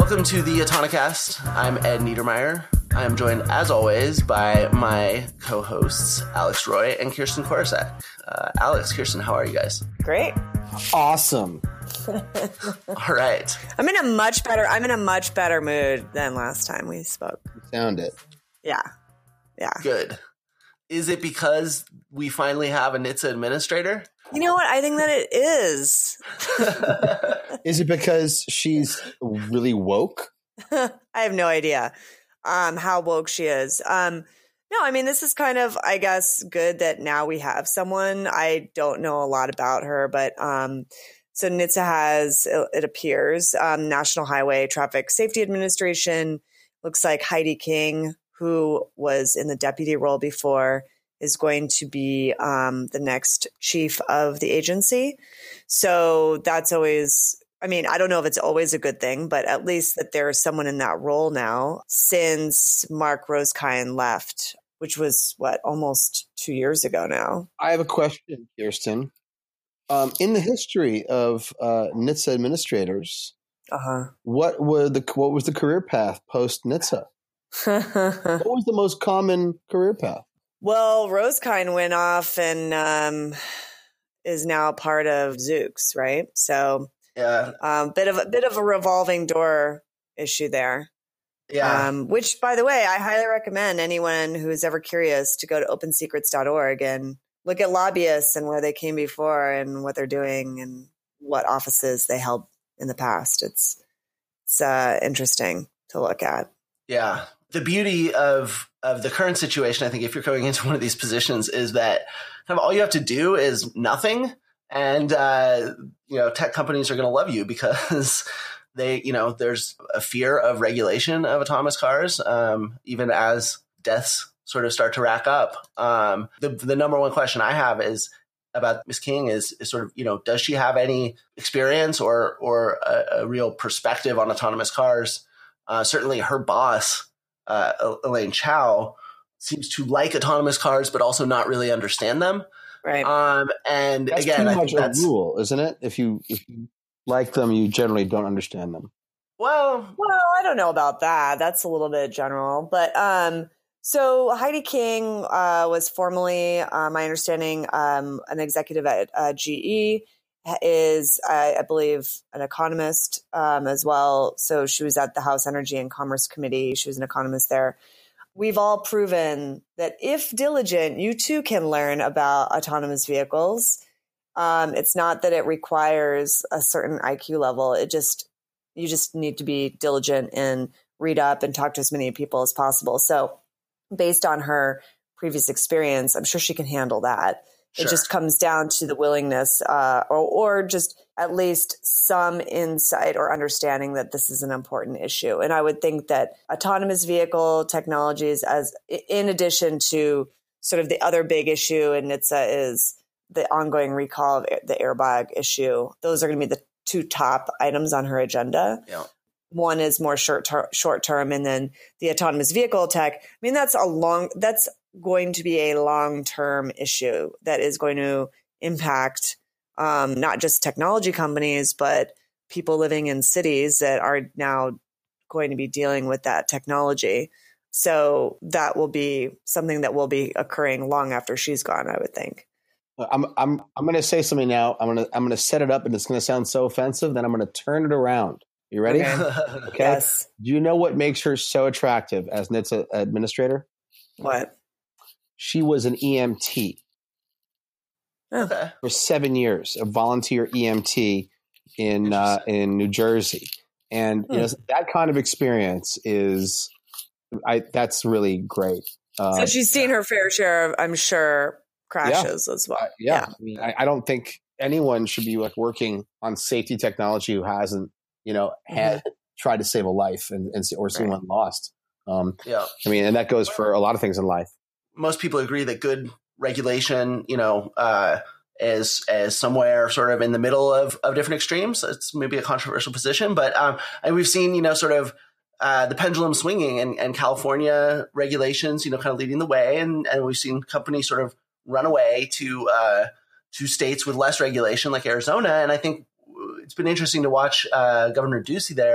Welcome to the Autonocast. I'm Ed Niedermeyer. I am joined, as always, by my co-hosts, Alex Roy and Kirsten Korosek. Alex, Kirsten, how are you guys? Great. Awesome. All right. I'm in a much better mood than last time we spoke. You sound it. Yeah. Good. Is it because we finally have a NHTSA administrator? You know what? I think that it is. Is it because she's really woke? I have no idea how woke she is. No, I mean, this is kind of, I guess, good that now we have someone. I don't know a lot about her, but so NHTSA has, it appears, National Highway Traffic Safety Administration. Looks like Heidi King, who was in the deputy role before, is going to be the next chief of the agency. So that's always, I mean, I don't know if it's always a good thing, but at least that there's someone in that role now since Mark Roskine left, which was, almost 2 years ago now. I have a question, Kirsten. In the history of NHTSA administrators, what was the career path post NHTSA? What was the most common career path? Well, Roskine went off and is now part of Zoox, right? So, yeah, bit of a revolving door issue there. Yeah. Which, by the way, I highly recommend anyone who is ever curious to go to opensecrets.org and look at lobbyists and where they came before and what they're doing and what offices they held in the past. It's interesting to look at. Yeah. The beauty of the current situation, I think, if you're going into one of these positions, is that kind of all you have to do is nothing. And, tech companies are going to love you because there's a fear of regulation of autonomous cars, even as deaths sort of start to rack up. The number one question I have is about Ms. King is sort of, does she have any experience or a real perspective on autonomous cars? Certainly her boss, Elaine Chao, seems to like autonomous cars, but also not really understand them. Right. And that's again, I think that's a rule, isn't it? If you like them, you generally don't understand them. Well, I don't know about that. That's a little bit general, but so Heidi King was formerly, my understanding, an executive at GE. Is, I believe, an economist as well. So she was at the House Energy and Commerce Committee. She was an economist there. We've all proven that if diligent, you too can learn about autonomous vehicles. It's not that it requires a certain IQ level. You just need to be diligent and read up and talk to as many people as possible. So based on her previous experience, I'm sure she can handle that. Sure. It just comes down to the willingness or just at least some insight or understanding that this is an important issue. And I would think that autonomous vehicle technologies, as in addition to sort of the other big issue in NHTSA is the ongoing recall of the airbag issue. Those are going to be the two top items on her agenda. Yeah. One is more short term, and then the autonomous vehicle tech. I mean, that's going to be a long-term issue that is going to impact not just technology companies, but people living in cities that are now going to be dealing with that technology. So that will be something that will be occurring long after she's gone, I would think. I'm going to say something now. I'm going to set it up, and it's going to sound so offensive. Then I'm going to turn it around. You ready? Okay. Yes. Do you know what makes her so attractive as NHTSA administrator? What? She was an EMT for 7 years, a volunteer EMT in New Jersey, and that kind of experience that's really great. So she's seen her fair share of, I'm sure, crashes as well. Yeah. I mean, I don't think anyone should be working on safety technology who hasn't had tried to save a life or seen one lost. I mean, and that goes for a lot of things in life. Most people agree that good regulation, is somewhere sort of in the middle of different extremes. It's maybe a controversial position, but and we've seen, sort of the pendulum swinging and California regulations, kind of leading the way, and we've seen companies sort of run away to states with less regulation like Arizona. And I think it's been interesting to watch Governor Ducey there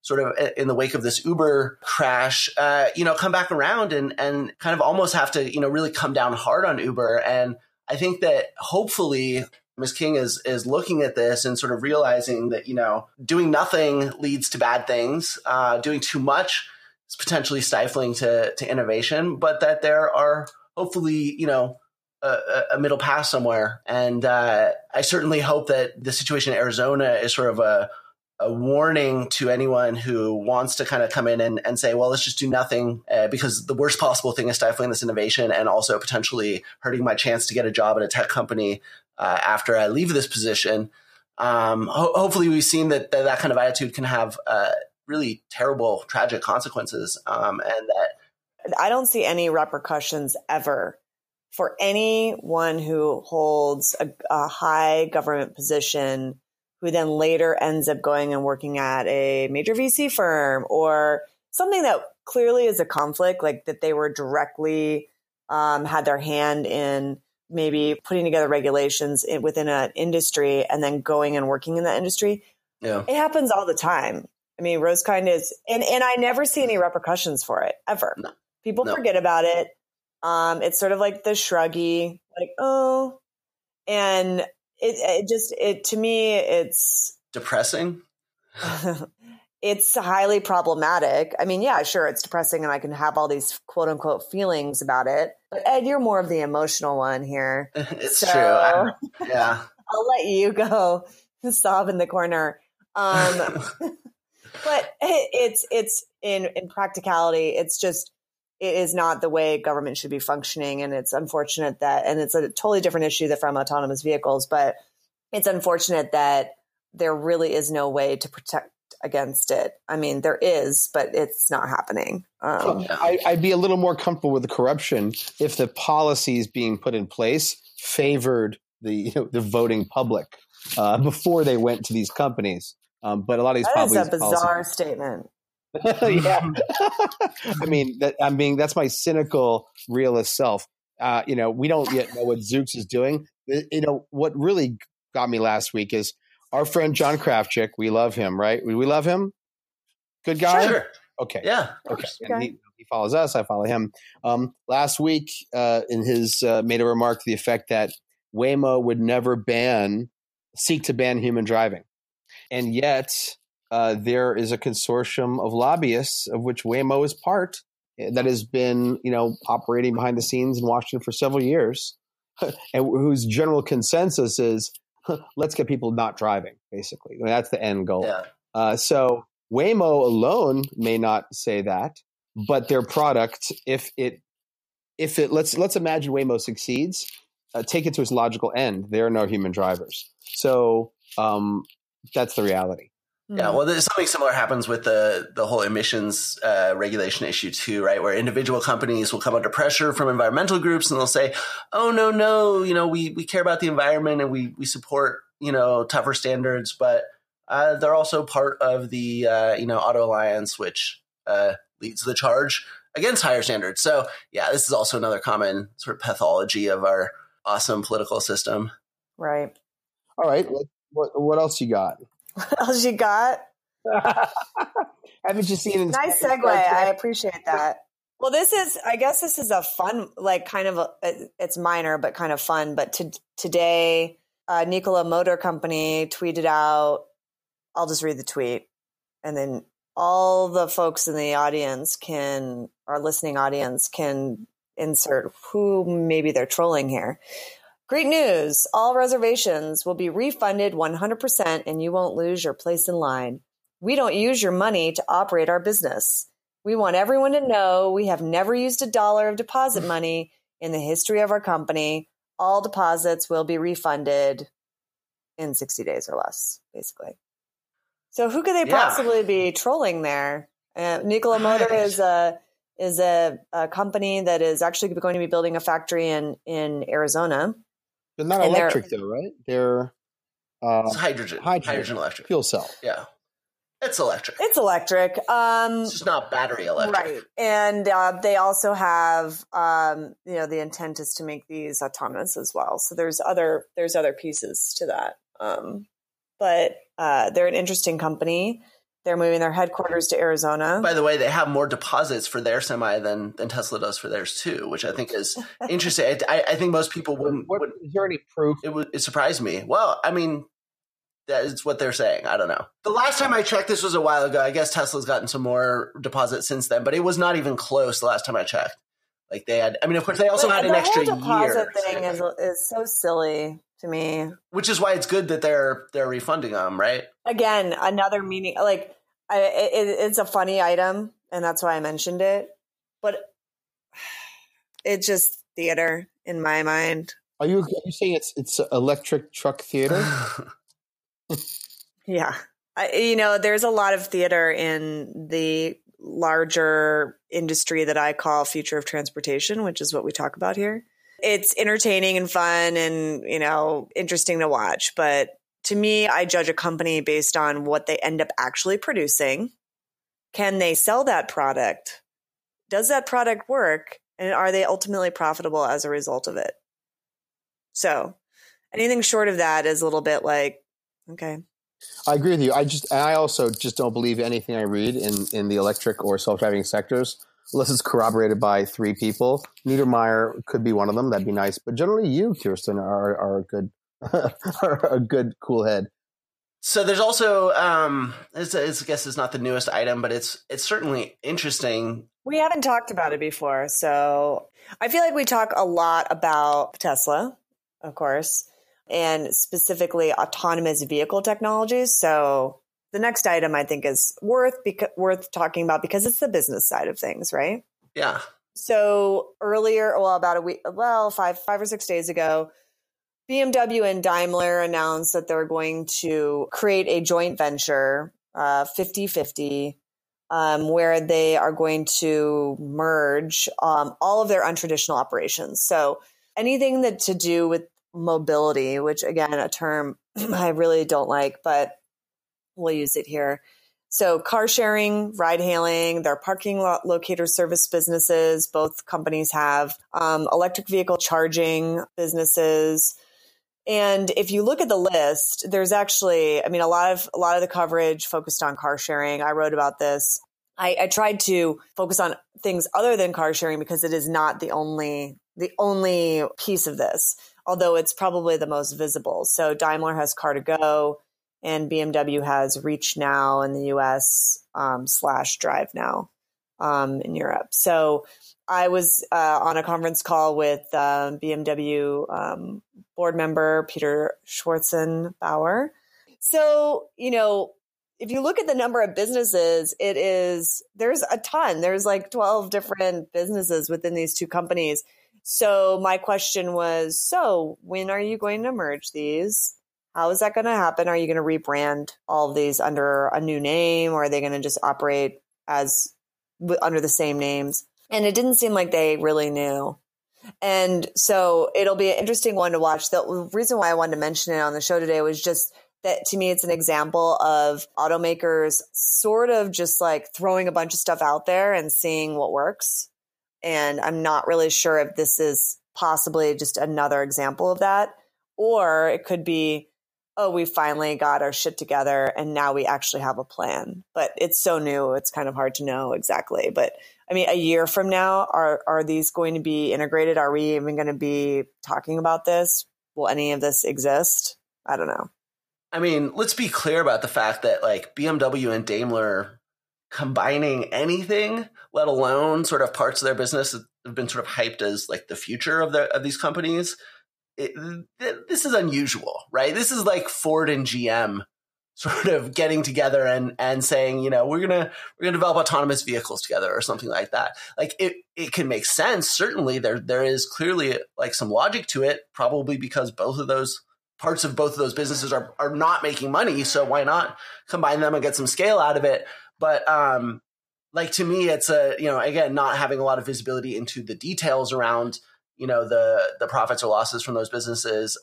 sort of in the wake of this Uber crash, come back around and kind of almost have to, really come down hard on Uber. And I think that hopefully Ms. King is looking at this and sort of realizing that, doing nothing leads to bad things. Doing too much is potentially stifling to innovation, but that there are hopefully, a middle path somewhere. And I certainly hope that the situation in Arizona is sort of a warning to anyone who wants to kind of come in and say, well, let's just do nothing because the worst possible thing is stifling this innovation and also potentially hurting my chance to get a job at a tech company after I leave this position. Hopefully we've seen that kind of attitude can have really terrible, tragic consequences. And that I don't see any repercussions ever for anyone who holds a high government position who then later ends up going and working at a major VC firm or something that clearly is a conflict, like that they were directly had their hand in maybe putting together regulations within an industry and then going and working in that industry. Yeah. It happens all the time. I mean, Rosekind is, and I never see any repercussions for it ever. No. People forget about it. It's sort of like the shruggy, like, oh, and it to me, it's depressing. It's highly problematic. I mean, yeah, sure, it's depressing and I can have all these quote unquote feelings about it. But Ed, you're more of the emotional one here. It's true. Yeah. I'll let you go sob in the corner. But it's in practicality, it's just, it is not the way government should be functioning. And it's unfortunate that, and it's a totally different issue than from autonomous vehicles, but it's unfortunate that there really is no way to protect against it. I mean, there is, but it's not happening. I'd be a little more comfortable with the corruption if the policies being put in place favored the voting public before they went to these companies. But a lot of these that is a bizarre statement. Yeah, I mean, that's my cynical realist self. We don't yet know what Zoox is doing. What really got me last week is our friend John Krafchick. We love him, right? We love him. Good guy. Sure. Okay. Yeah. Okay. And he follows us. I follow him. Last week, in his made a remark to the effect that Waymo would never seek to ban human driving, and yet. There is a consortium of lobbyists of which Waymo is part that has been, operating behind the scenes in Washington for several years and whose general consensus is let's get people not driving, basically. I mean, that's the end goal. Yeah. So Waymo alone may not say that, but their product, if it let's imagine Waymo succeeds, take it to its logical end. There are no human drivers. So that's the reality. Yeah, well, something similar happens with the whole emissions regulation issue too, right? Where individual companies will come under pressure from environmental groups and they'll say, "Oh no, we care about the environment and we support tougher standards," but they're also part of the Auto Alliance, which leads the charge against higher standards. So yeah, this is also another common sort of pathology of our awesome political system. Right. All right. What else you got? What else you got? Haven't you seen? Nice segue. I appreciate that. Well, I guess this is a fun, like kind of, it's minor, but kind of fun. But today, Nikola Motor Company tweeted out, I'll just read the tweet. And then all the folks in the audience our listening audience can insert who maybe they're trolling here. Great news. All reservations will be refunded 100% and you won't lose your place in line. We don't use your money to operate our business. We want everyone to know we have never used $1 of deposit money in the history of our company. All deposits will be refunded in 60 days or less, basically. So who could they possibly be trolling there? Nikola Motor is a company that is actually going to be building a factory in Arizona. They're not electric though, right? They're it's hydrogen electric fuel cell. Yeah, it's electric. It's just not battery electric, right? And they also have, the intent is to make these autonomous as well. So there's other pieces to that. But they're an interesting company. They're moving their headquarters to Arizona. By the way, they have more deposits for their Semi than Tesla does for theirs too, which I think is interesting. I think most people wouldn't. Is there any proof? It surprised me. Well, I mean, that is what they're saying. I don't know. The last time I checked, this was a while ago. I guess Tesla's gotten some more deposits since then, but it was not even close the last time I checked. Like they had, I mean, of course, they also had an extra year. The deposit thing is so silly to me. Which is why it's good that they're refunding them, right? Again, another meaning, like it's a funny item, and that's why I mentioned it. But it's just theater in my mind. Are you saying it's electric truck theater? Yeah, there's a lot of theater in the larger industry that I call future of transportation, which is what we talk about here. It's entertaining and fun and, interesting to watch. But to me, I judge a company based on what they end up actually producing. Can they sell that product? Does that product work? And are they ultimately profitable as a result of it? So anything short of that is a little bit like, okay. I agree with you. I also just don't believe anything I read in the electric or self-driving sectors, unless it's corroborated by 3 people. Niedermeyer could be one of them. That'd be nice. But generally you, Kirsten, are a good, are a good cool head. So there's also, I guess it's not the newest item, but it's certainly interesting. We haven't talked about it before. So I feel like we talk a lot about Tesla, of course, and specifically autonomous vehicle technologies. So the next item I think is worth talking about because it's the business side of things, right? Yeah. So earlier, about a week, 5 or 6 days ago, BMW and Daimler announced that they're going to create a joint venture, 50-50, where they are going to merge all of their untraditional operations. So anything that to do with mobility, which again, a term I really don't like, but we'll use it here. So car sharing, ride hailing, their parking lot locator service businesses, both companies have electric vehicle charging businesses. And if you look at the list, there's actually, a lot of the coverage focused on car sharing. I wrote about this. I tried to focus on things other than car sharing because it is not the only piece of this, although it's probably the most visible. So Daimler has Car2Go and BMW has Reach Now in the US / Drive Now in Europe. So I was on a conference call with BMW board member Peter Schwarzenbauer. So, if you look at the number of businesses, there's a ton. There's like 12 different businesses within these two companies. So my question was, when are you going to merge these? How is that going to happen? Are you going to rebrand all of these under a new name, or are they going to just operate under the same names? And it didn't seem like they really knew. And so it'll be an interesting one to watch. The reason why I wanted to mention it on the show today was just that to me, it's an example of automakers sort of just like throwing a bunch of stuff out there and seeing what works. And I'm not really sure if this is possibly just another example of that, or it could be, we finally got our shit together and now we actually have a plan. But it's so new, it's kind of hard to know exactly. But a year from now, are these going to be integrated? Are we even going to be talking about this? Will any of this exist? I don't know. Let's be clear about the fact that like BMW and Daimler combining anything, let alone sort of parts of their business that have been sort of hyped as like the future of these companies. This is unusual, right? This is like Ford and GM sort of getting together and saying, we're gonna develop autonomous vehicles together or something like that. Like it can make sense. Certainly, there is clearly like some logic to it, probably because both of those parts of both of those businesses are not making money. So why not combine them and get some scale out of it? But like to me, it's again, not having a lot of visibility into the details around the profits or losses from those businesses.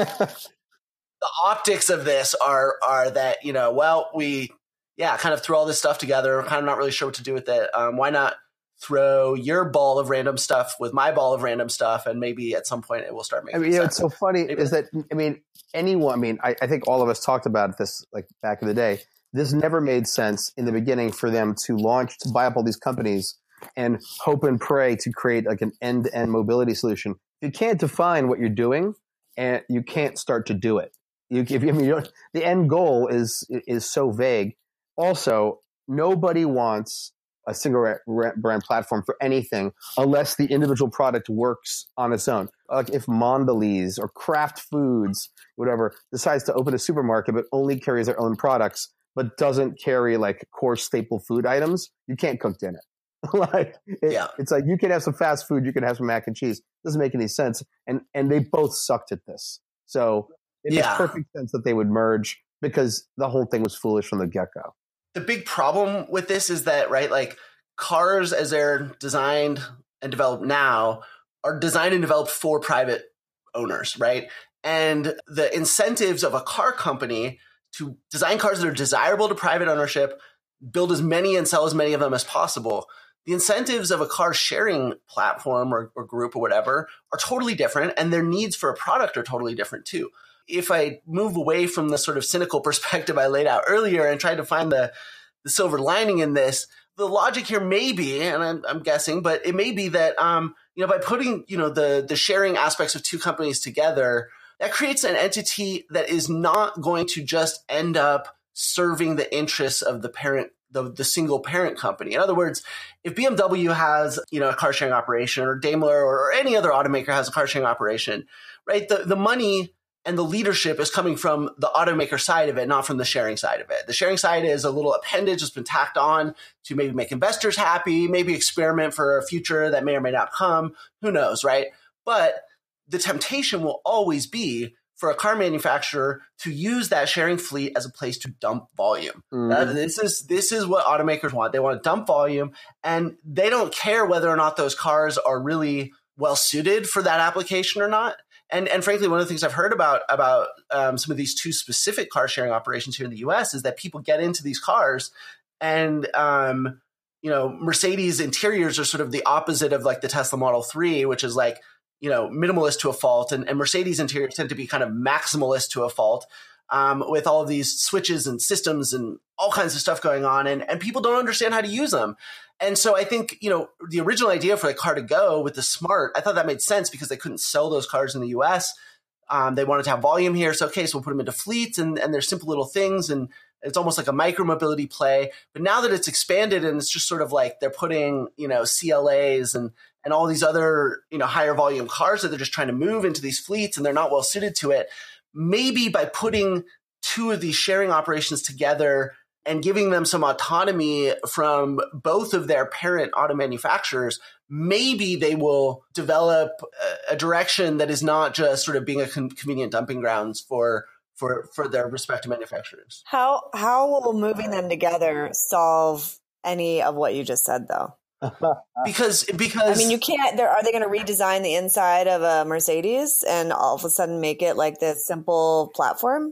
The optics of this are that, we kind of threw all this stuff together, kind of not really sure what to do with it. Why not throw your ball of random stuff with my ball of random stuff, and maybe at some point it will start making sense. It's so funny is that, anyone, I think all of us talked about this like back in the day. this never made sense in the beginning for them to buy up all these companies and hope and pray to create like an end-to-end mobility solution. If you can't define what you're doing, and you can't start to do it. The end goal is so vague. Also, nobody wants a single brand platform for anything unless the individual product works on its own. Like if Mondelez or Kraft Foods, whatever, decides to open a supermarket but only carries their own products, but doesn't carry like core staple food items, you can't cook dinner. It's like you can have some fast food, you can have some mac and cheese. Doesn't make any sense. And they both sucked at this. So it makes perfect sense that they would merge because the whole thing was foolish from the get-go. The big problem with this is that, right, like cars as they're designed and developed now are designed and developed for private owners, right? And the incentives of a car company to design cars that are desirable to private ownership, build as many and sell as many of them as possible. The incentives of a car sharing platform or group or whatever are totally different, and their needs for a product are totally different too. If I move away from the sort of cynical perspective I laid out earlier and try to find the silver lining in this, the logic here may be, and I'm guessing, but it may be that by putting the sharing aspects of two companies together, that creates an entity that is not going to just end up serving the interests of the parent, the single parent company. In other words, if BMW has a car sharing operation, or Daimler or any other automaker has a car sharing operation, right? The money and the leadership is coming from the automaker side of it, not from the sharing side of it. The sharing side is a little appendage that's been tacked on to maybe make investors happy, maybe experiment for a future that may or may not come. Who knows, right? But the temptation will always be for a car manufacturer to use that sharing fleet as a place to dump volume. Mm-hmm. This is what automakers want. They want to dump volume, and they don't care whether or not those cars are really well suited for that application or not. And frankly, one of the things I've heard about some of these two specific car sharing operations here in the U.S. is that people get into these cars, and Mercedes interiors are sort of the opposite of like the Tesla Model 3, which is like minimalist to a fault, and Mercedes interiors tend to be kind of maximalist to a fault, with all of these switches and systems and all kinds of stuff going on, and people don't understand how to use them. And so I think, the original idea for the car to go with the Smart, I thought that made sense because they couldn't sell those cars in the US. They wanted to have volume here. So, okay, so we'll put them into fleets, and they're simple little things, and it's almost like a micro mobility play. But now that it's expanded and it's just sort of like they're putting, CLAs and all these other, higher volume cars that they're just trying to move into these fleets, and they're not well suited to it. Maybe by putting two of these sharing operations together and giving them some autonomy from both of their parent auto manufacturers, maybe they will develop a direction that is not just sort of being a convenient dumping grounds for their respective manufacturers. How will moving them together solve any of what you just said, though? Because I mean, you can't. Are they going to redesign the inside of a Mercedes and all of a sudden make it like this simple platform?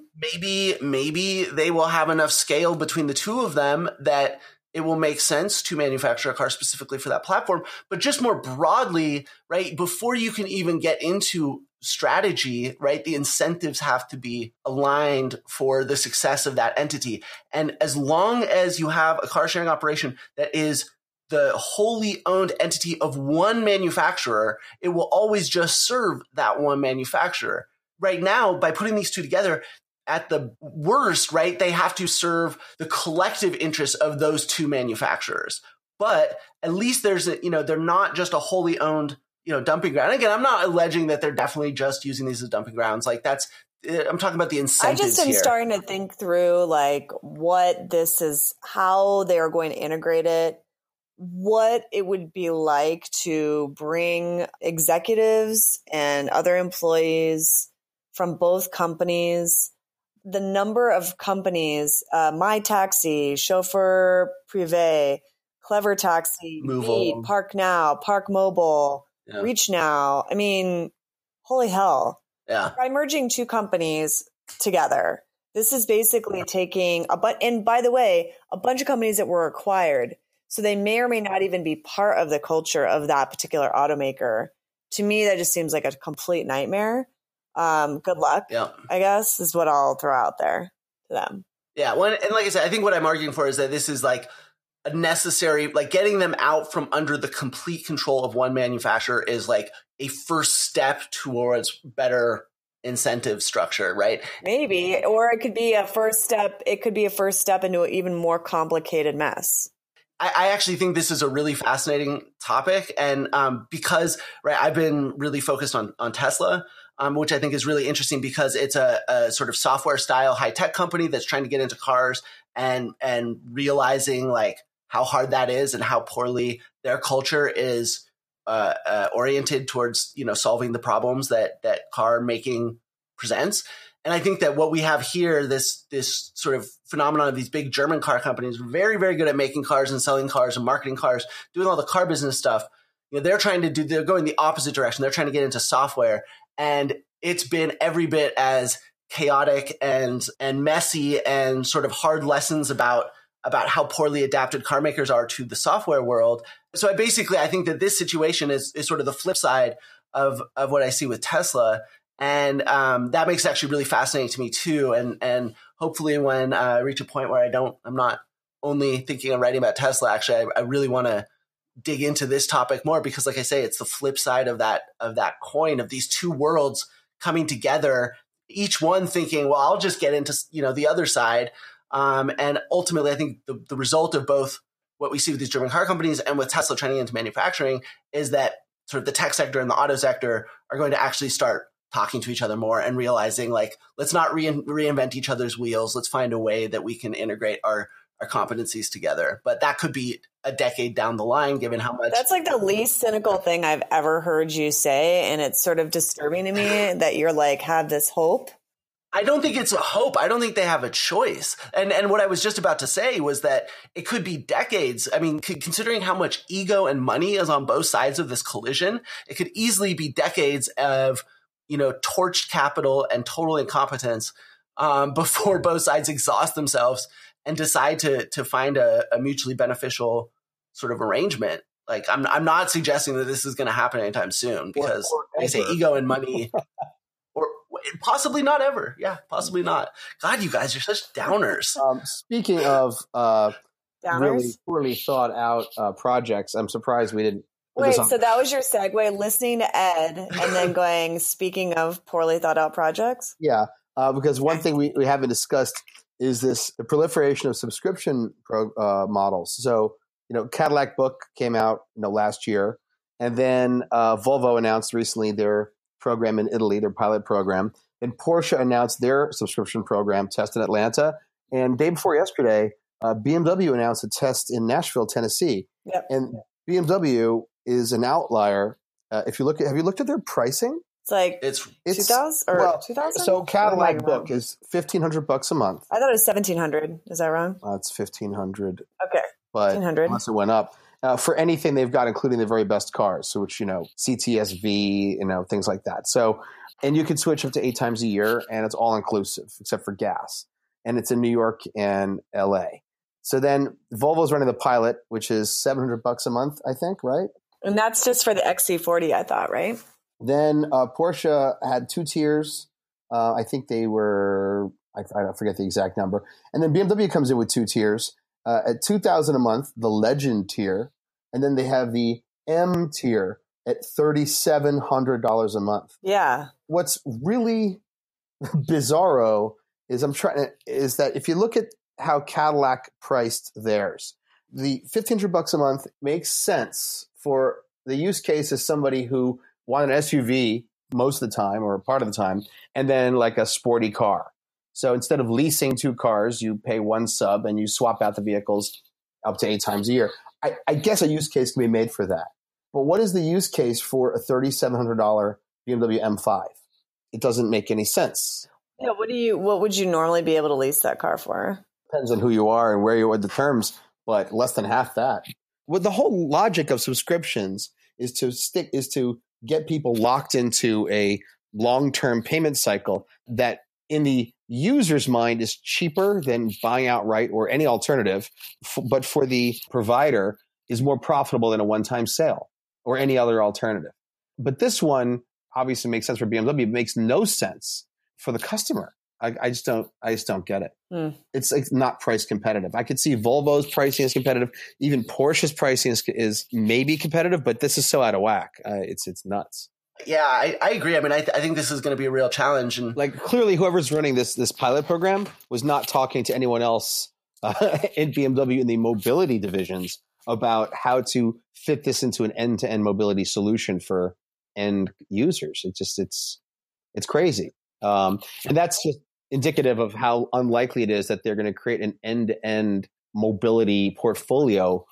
Maybe they will have enough scale between the two of them that it will make sense to manufacture a car specifically for that platform. But just more broadly, right, before you can even get into strategy, right, the incentives have to be aligned for the success of that entity. And as long as you have a car sharing operation that is the wholly owned entity of one manufacturer, it will always just serve that one manufacturer. Right now, by putting these two together, at the worst, right, they have to serve the collective interests of those two manufacturers. But at least there's they're not just a wholly owned, dumping ground. And again, I'm not alleging that they're definitely just using these as dumping grounds. Like I'm talking about the incentives here. I just am starting to think through like what this is, how they are going to integrate it, what it would be like to bring executives and other employees from both companies. The number of companies, My Taxi, Chauffeur Privé, Clever Taxi, Meet, Park Now, Park Mobile, Reach Now. I mean, holy hell. Yeah. By merging two companies together, this is basically taking and by the way, a bunch of companies that were acquired. So they may or may not even be part of the culture of that particular automaker. To me, that just seems like a complete nightmare. Good luck, I guess, is what I'll throw out there to them. Yeah. And like I said, I think what I'm arguing for is that this is like a necessary, like getting them out from under the complete control of one manufacturer is like a first step towards better incentive structure, right? Maybe, or it could be a first step. It could be a first step into an even more complicated mess. I actually think this is a really fascinating topic. And because, right, I've been really focused on Tesla, which I think is really interesting because it's a sort of software style high tech company that's trying to get into cars and realizing like how hard that is and how poorly their culture is oriented towards, solving the problems that car making presents. And I think that what we have here, this sort of phenomenon of these big German car companies, very, very good at making cars and selling cars and marketing cars, doing all the car business stuff. They're going the opposite direction. They're trying to get into software. And it's been every bit as chaotic and messy and sort of hard lessons about how poorly adapted car makers are to the software world. So I think that this situation is sort of the flip side of what I see with Tesla. And that makes it actually really fascinating to me too. And hopefully when I reach a point where I'm not only thinking of writing about Tesla, actually, I really want to dig into this topic more because like I say, it's the flip side of that coin of these two worlds coming together, each one thinking, well, I'll just get into, the other side. And ultimately, I think the result of both what we see with these German car companies and with Tesla trying to get into manufacturing is that sort of the tech sector and the auto sector are going to actually start talking to each other more and realizing like, let's not reinvent each other's wheels. Let's find a way that we can integrate our competencies together. But that could be a decade down the line, given how much. That's like the least cynical thing I've ever heard you say. And it's sort of disturbing to me that you're like, have this hope. I don't think it's a hope. I don't think they have a choice. And what I was just about to say was that it could be decades. I mean, considering how much ego and money is on both sides of this collision, it could easily be decades of, torched capital and total incompetence before both sides exhaust themselves and decide to find a mutually beneficial sort of arrangement. Like, I'm not suggesting that this is going to happen anytime soon because they say ego and money. Or possibly not ever. Yeah, possibly not. God, you guys are such downers. Speaking of really poorly thought out projects, I'm surprised we didn't. Wait, so that was your segue, listening to Ed and then going, speaking of poorly thought out projects? Yeah, because one thing we haven't discussed is the proliferation of subscription models. So, Cadillac Book came out, last year. And then Volvo announced recently their program in Italy, their pilot program. And Porsche announced their subscription program test in Atlanta. And day before yesterday, BMW announced a test in Nashville, Tennessee. Yep. And BMW is an outlier. Have you looked at their pricing? It's 2,000 or 2,000. So Cadillac Book is $1,500 a month. I thought it was 1,700. Is that wrong? It's 1,500. Okay, but 1,500 unless it went up. For anything they've got, including the very best cars, so which, CTSV, things like that. So, and you can switch up to 8 times a year and it's all inclusive except for gas. And it's in New York and LA. So then Volvo's running the pilot, which is $700 a month, I think, right? And that's just for the XC40, I thought, right? Then Porsche had 2 tiers. I think they were, I forget the exact number. And then BMW comes in with 2 tiers. At $2,000 a month, the Legend tier, and then they have the M tier at $3,700 a month. Yeah. What's really bizarro is that if you look at how Cadillac priced theirs, the $1,500 a month makes sense for the use case as somebody who wanted an SUV most of the time or part of the time, and then like a sporty car. So instead of leasing 2 cars, you pay 1 sub and you swap out the vehicles up to 8 times a year. I guess a use case can be made for that. But what is the use case for a $3,700 BMW M5? It doesn't make any sense. Yeah, what would you normally be able to lease that car for? Depends on who you are and where you are the terms, but less than half that. Well, the whole logic of subscriptions is to get people locked into a long-term payment cycle that in the user's mind is cheaper than buying outright or any alternative, but for the provider is more profitable than a one-time sale or any other alternative. But this one obviously makes sense for BMW. It makes no sense for the customer. I just don't get it. It's like not price competitive. I could see Volvo's pricing is competitive. Even Porsche's pricing is maybe competitive, but this is so out of whack. It's nuts. Yeah, I agree. I mean, I think this is going to be a real challenge. And like clearly whoever's running this pilot program was not talking to anyone else in BMW in the mobility divisions about how to fit this into an end-to-end mobility solution for end users. It's crazy. And that's just indicative of how unlikely it is that they're going to create an end-to-end mobility portfolio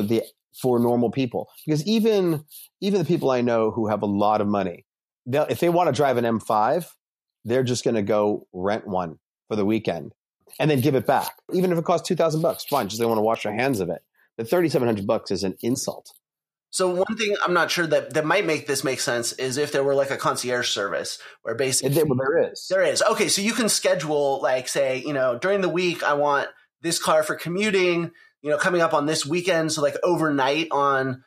for normal people. Because even the people I know who have a lot of money, if they want to drive an M5, they're just going to go rent one for the weekend and then give it back. Even if it costs $2,000, fine, just they want to wash their hands of it. The $3,700 is an insult. So one thing I'm not sure that might make this make sense is if there were like a concierge service where basically there is. Okay, so you can schedule like say, during the week I want this car for commuting, coming up on this weekend. So like overnight on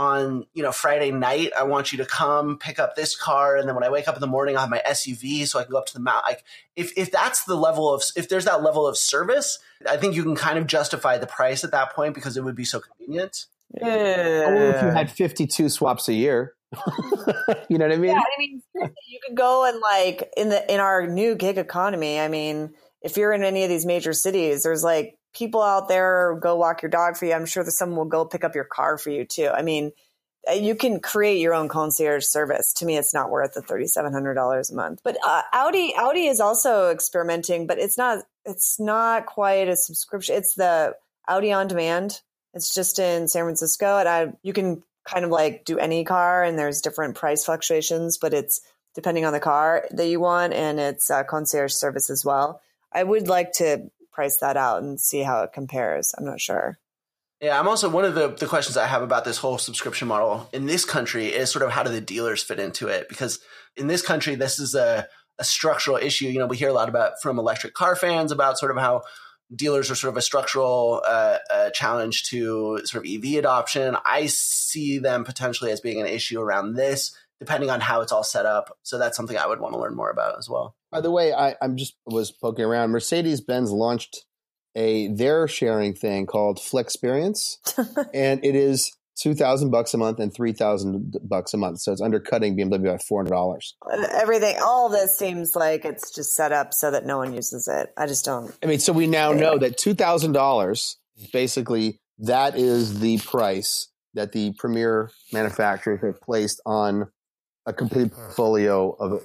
Friday night, I want you to come pick up this car. And then when I wake up in the morning, I'll have my SUV so I can go up to the mountain. Like if that's the level if there's that level of service, I think you can kind of justify the price at that point because it would be so convenient. Yeah. Or if you had 52 swaps a year, you know what I mean? Yeah, I mean, you could go and like in our new gig economy. I mean, if you're in any of these major cities, there's like people out there go walk your dog for you. I'm sure that someone will go pick up your car for you too. I mean, you can create your own concierge service. To me, it's not worth the $3,700 a month. But Audi is also experimenting, but it's not quite a subscription. It's the Audi On Demand. It's just in San Francisco, and you can kind of like do any car, and there's different price fluctuations, but it's depending on the car that you want, and it's a concierge service as well. I would like to price that out and see how it compares. I'm not sure. Yeah, I'm also one of the questions I have about this whole subscription model in this country is sort of how do the dealers fit into it? Because in this country, this is a structural issue. We hear a lot from electric car fans about sort of how dealers are sort of a structural challenge to sort of EV adoption. I see them potentially as being an issue around this, depending on how it's all set up. So that's something I would want to learn more about as well. By the way, I'm just was poking around. Mercedes-Benz launched their sharing thing called Flexperience, and it is $2,000 a month and $3,000 a month. So it's undercutting BMW by $400. Everything, all this seems like it's just set up so that no one uses it. I just don't. I mean, so we now know that $2,000, basically, that is the price that the premier manufacturers have placed on a complete portfolio of,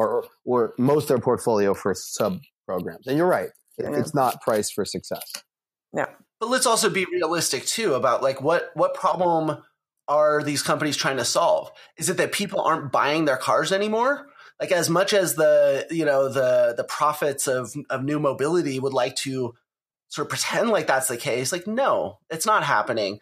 or most of their portfolio for sub programs. And you're right. It's not priced for success. Yeah. But let's also be realistic too about like what problem are these companies trying to solve? Is it that people aren't buying their cars anymore? Like as much as the profits of new mobility would like to sort of pretend like that's the case, like no, it's not happening.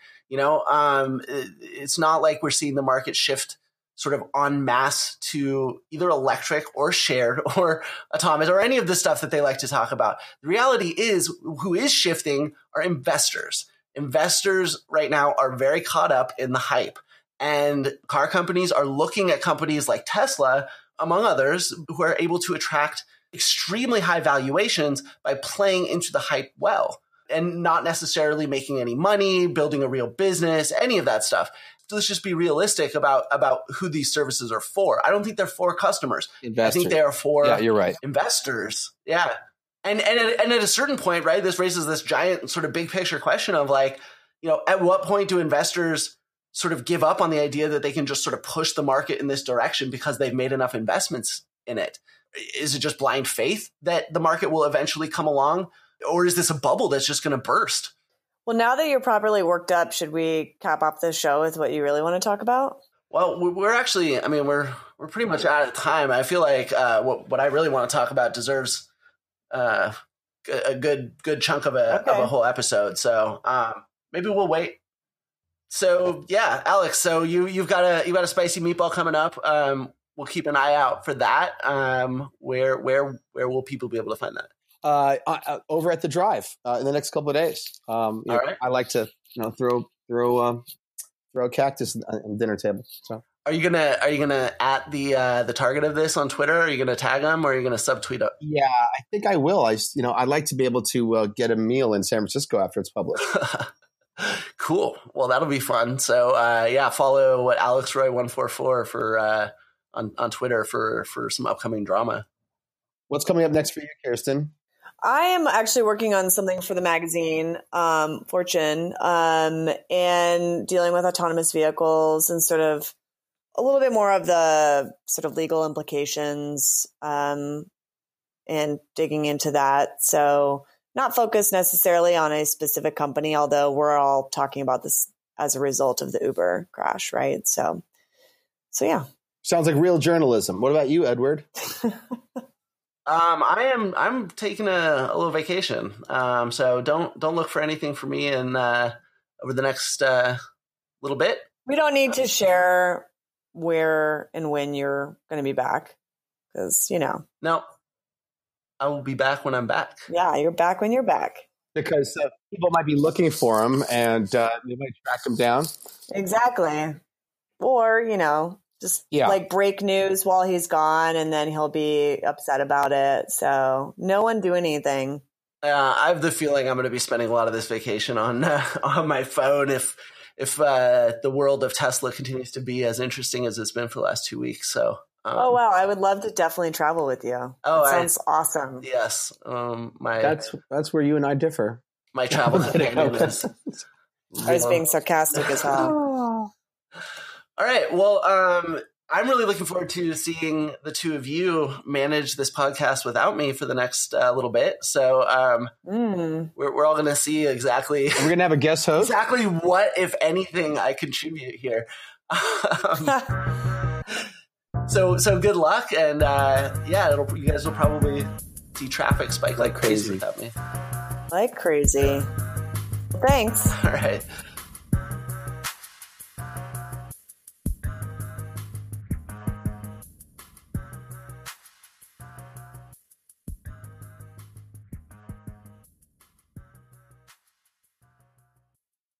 It's not like we're seeing the market shift sort of en masse to either electric or shared or autonomous or any of the stuff that they like to talk about. The reality is who is shifting are investors. Investors right now are very caught up in the hype, and car companies are looking at companies like Tesla, among others, who are able to attract extremely high valuations by playing into the hype well and not necessarily making any money, building a real business, any of that stuff. Let's just be realistic about who these services are for. I don't think they're for customers. Investors. I think they are for you're right. Investors. Yeah. And at a certain point, right, this raises this giant sort of big picture question of like, at what point do investors sort of give up on the idea that they can just sort of push the market in this direction because they've made enough investments in it? Is it just blind faith that the market will eventually come along? Or is this a bubble that's just going to burst? Well, now that you're properly worked up, should we cap off this show with what you really want to talk about? Well, we're actually, I mean, we're pretty much out of time. I feel like what I really want to talk about deserves a good chunk of a whole episode. So maybe we'll wait. So yeah, Alex. So you've got a spicy meatball coming up. We'll keep an eye out for that. Where will people be able to find that? Over at the Drive in the next couple of days. All right. I like to throw a cactus on the dinner table. So Are you gonna at the target of this on Twitter? Are you gonna tag them, or are you gonna subtweet it? Yeah, I think I will. I'd like to be able to get a meal in San Francisco after it's published. Cool. Well, that'll be fun. So follow AlexRoy144 for on Twitter for some upcoming drama. What's coming up next for you, Kirsten? I am actually working on something for the magazine, Fortune, and dealing with autonomous vehicles and sort of a little bit more of the sort of legal implications, and digging into that. So not focused necessarily on a specific company, although we're all talking about this as a result of the Uber crash, right? So yeah. Sounds like real journalism. What about you, Edward? I'm taking a little vacation. So don't look for anything from me in over the next little bit. We don't need to share where and when you're going to be back, because No, I will be back when I'm back. Yeah, you're back when you're back. Because people might be looking for him, and they might track him down. Exactly. Or just like break news while he's gone, and then he'll be upset about it. So no one do anything. I have the feeling I'm going to be spending a lot of this vacation on my phone if the world of Tesla continues to be as interesting as it's been for the last 2 weeks. So. Oh wow! I would love to definitely travel with you. Oh, sounds awesome. Yes, that's where you and I differ. My travel companion is. I was being sarcastic as well. All right. Well, I'm really looking forward to seeing the two of you manage this podcast without me for the next little bit. So we're all going to see exactly. We're going to have a guest host. Exactly what, if anything, I contribute here. So good luck, and you guys will probably see traffic spike like crazy without me. Like crazy. Thanks. All right.